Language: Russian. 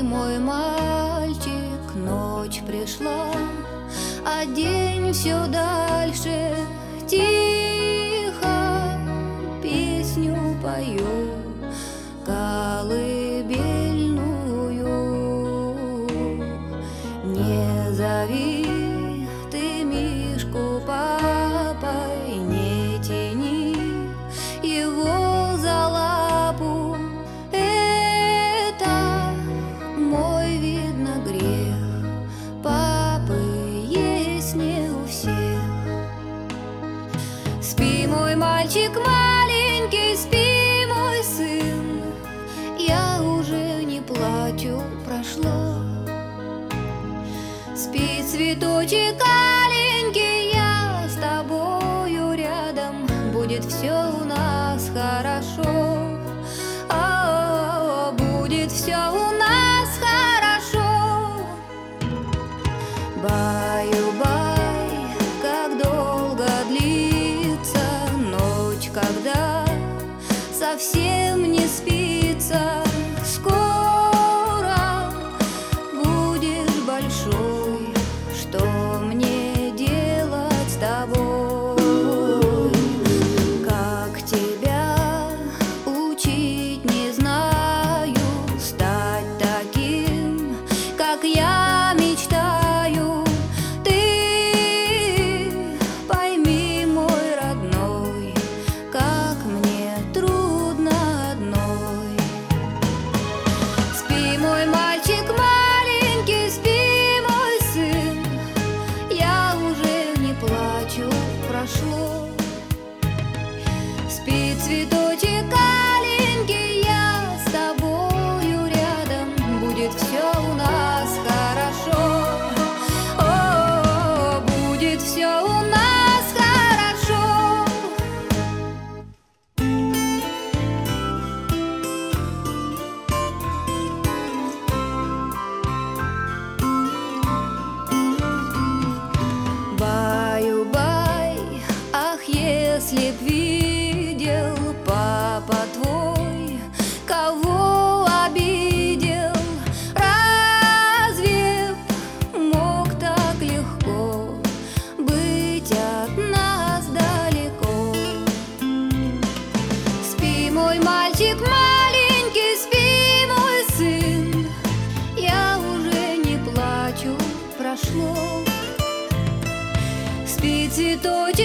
мой мальчик, ночь пришла, а день все дальше. Тихо песню пою, колыбельную. Не зови ты Мишку папой, не тяни его за лапу. Это мой, видно, грех. Папы есть не у всех. Спи, мой мальчик маленький, спи, мой сын. Я уже не плачу, прошло. Спи, цветочек аленький, я с тобою рядом. Будет все у нас хорошо. Будет все у нас хорошо. Баю-бай, как долго длится ночь, когда совсем не спится. Скоро будешь большой, что мне делать с тобой? Как тебя учить не знаю, стать таким, как я мечтаю. Ты пойми, мой родной, как мне трудно одной. Спи, мой мальчик маленький, спи, мой сын. Я уже не плачу, прошло. Спи, цветочек аленький, я с тобою рядом. Будет все у нас хорошо. Будет все у нас хорошо. Баю-бай, ах, если б видел папа твой, кого обидел. Разве б мог так легко быть от нас далеко? Спи, мой мальчик маленький, спи, мой сын. Я уже не плачу, прошло. Спи, цветочек